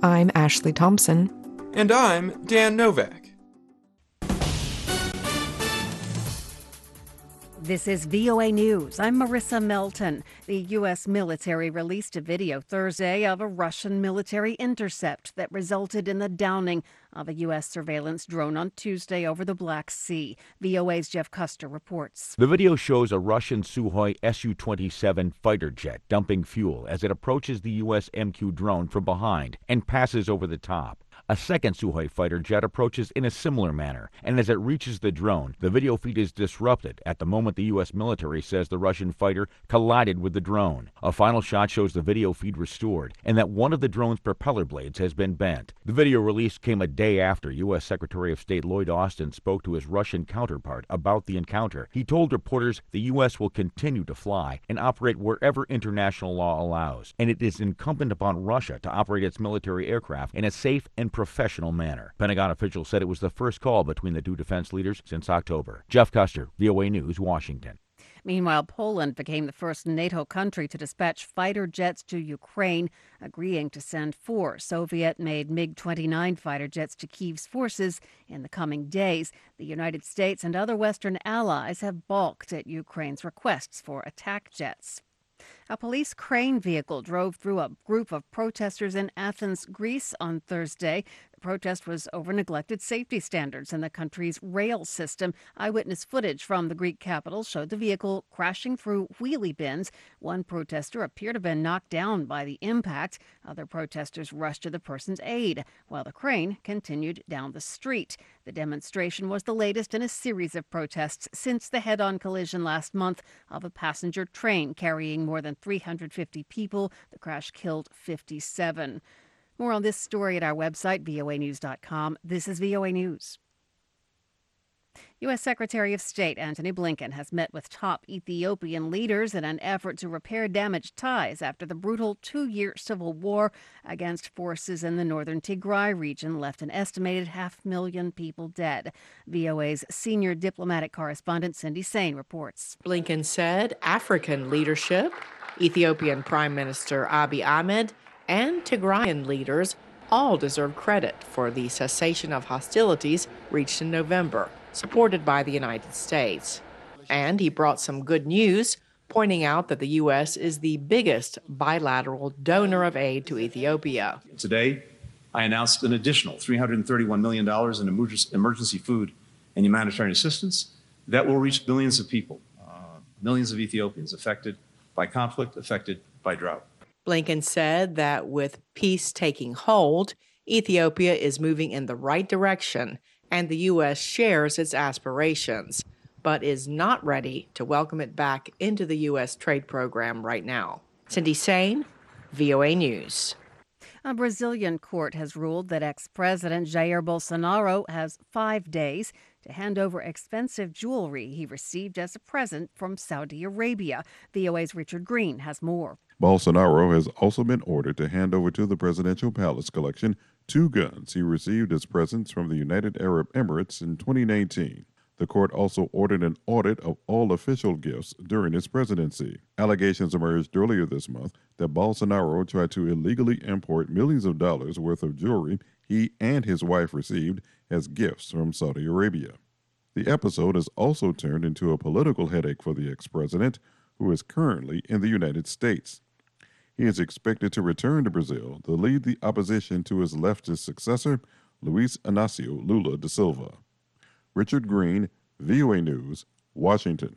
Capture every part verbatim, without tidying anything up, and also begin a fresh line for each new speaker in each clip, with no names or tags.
I'm Ashley Thompson.
And I'm Dan Novak.
This is V O A News. I'm Marissa Melton. The U S military released a video Thursday of a Russian military intercept that resulted in the downing of a U S surveillance drone on Tuesday over the Black Sea. V O A's Jeff Custer reports.
The video shows a Russian Sukhoi S U twenty-seven fighter jet dumping fuel as it approaches the U S M Q drone from behind and passes over the top. A second Sukhoi fighter jet approaches in a similar manner, and as it reaches the drone, the video feed is disrupted at the moment the U S military says the Russian fighter collided with the drone. A final shot shows the video feed restored and that one of the drone's propeller blades has been bent. The video release came a day after U S Secretary of State Lloyd Austin spoke to his Russian counterpart about the encounter. He told reporters the U S will continue to fly and operate wherever international law allows, and it is incumbent upon Russia to operate its military aircraft in a safe and professional manner. Pentagon officials said it was the first call between the two defense leaders since October. Jeff Custer, V O A News, Washington.
Meanwhile, Poland became the first NATO country to dispatch fighter jets to Ukraine, agreeing to send four Soviet-made MiG twenty-nine fighter jets to Kyiv's forces in the coming days. The United States and other Western allies have balked at Ukraine's requests for attack jets. A police crane vehicle drove through a group of protesters in Athens, Greece on Thursday. The protest was over neglected safety standards in the country's rail system. Eyewitness footage from the Greek capital showed the vehicle crashing through wheelie bins. One protester appeared to have been knocked down by the impact. Other protesters rushed to the person's aid, while the crane continued down the street. The demonstration was the latest in a series of protests since the head-on collision last month of a passenger train carrying more than three hundred fifty people. The crash killed fifty-seven. More on this story at our website, V O A news dot com. This is V O A News. U S Secretary of State Antony Blinken has met with top Ethiopian leaders in an effort to repair damaged ties after the brutal two-year civil war against forces in the northern Tigray region left an estimated half million people dead. V O A's senior diplomatic correspondent Cindy Sain reports.
Blinken said African leadership, Ethiopian Prime Minister Abiy Ahmed, and Tigrayan leaders all deserve credit for the cessation of hostilities reached in November, supported by the United States. And he brought some good news, pointing out that the U S is the biggest bilateral donor of aid to Ethiopia.
Today, I announced an additional three hundred thirty-one million dollars in emergency food and humanitarian assistance that will reach billions of people, uh, millions of Ethiopians affected by conflict, affected by drought.
Blinken said that with peace taking hold, Ethiopia is moving in the right direction, and the U S shares its aspirations, but is not ready to welcome it back into the U S trade program right now. Cindy Sain, V O A News.
A Brazilian court has ruled that ex-President Jair Bolsonaro has five days to hand over expensive jewelry he received as a present from Saudi Arabia. V O A's Richard Green has more.
Bolsonaro has also been ordered to hand over to the presidential palace collection two guns he received as presents from the United Arab Emirates in twenty nineteen. The court also ordered an audit of all official gifts during his presidency. Allegations emerged earlier this month that Bolsonaro tried to illegally import millions of dollars worth of jewelry he and his wife received as gifts from Saudi Arabia. The episode has also turned into a political headache for the ex-president, who is currently in the United States. He is expected to return to Brazil to lead the opposition to his leftist successor, Luiz Inácio Lula da Silva. Richard Green, V O A News, Washington.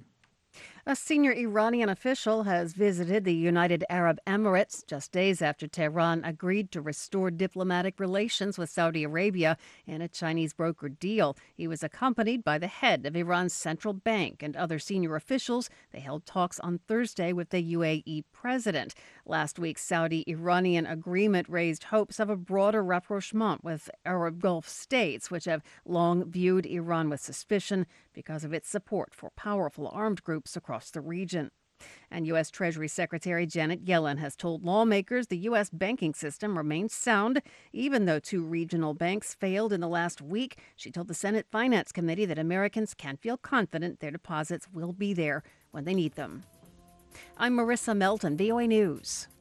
A senior Iranian official has visited the United Arab Emirates just days after Tehran agreed to restore diplomatic relations with Saudi Arabia in a Chinese brokered deal. He was accompanied by the head of Iran's central bank and other senior officials. They held talks on Thursday with the U A E president. Last week's Saudi-Iranian agreement raised hopes of a broader rapprochement with Arab Gulf states, which have long viewed Iran with suspicion because of its support for powerful armed groups across the region. And U S. Treasury Secretary Janet Yellen has told lawmakers the U S banking system remains sound, even though two regional banks failed in the last week. She told the Senate Finance Committee that Americans can feel confident their deposits will be there when they need them. I'm Marissa Melton, V O A News.